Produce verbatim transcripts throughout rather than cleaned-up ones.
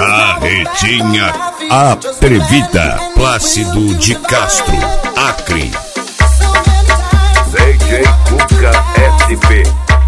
Carretinha Atrevida, Plácido de Castro, Acre. D J Cuca S P.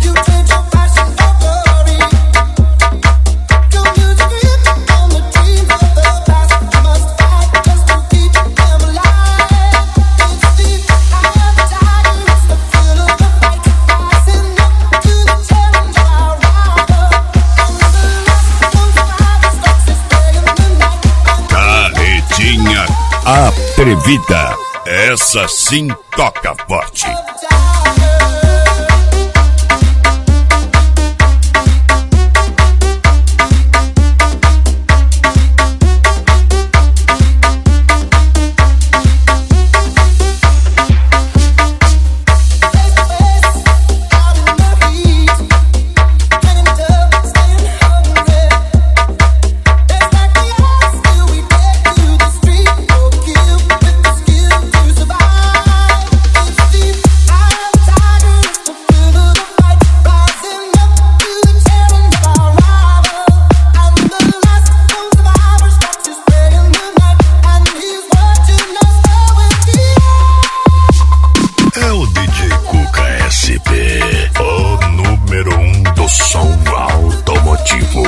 Carretinha Atrevida, essa sim toca forte. O número um do som automotivo.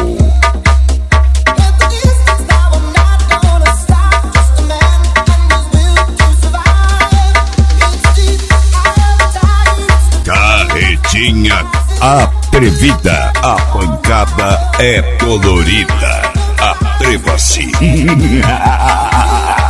Carretinha Atrevida, a pancada é colorida. Atreva-se.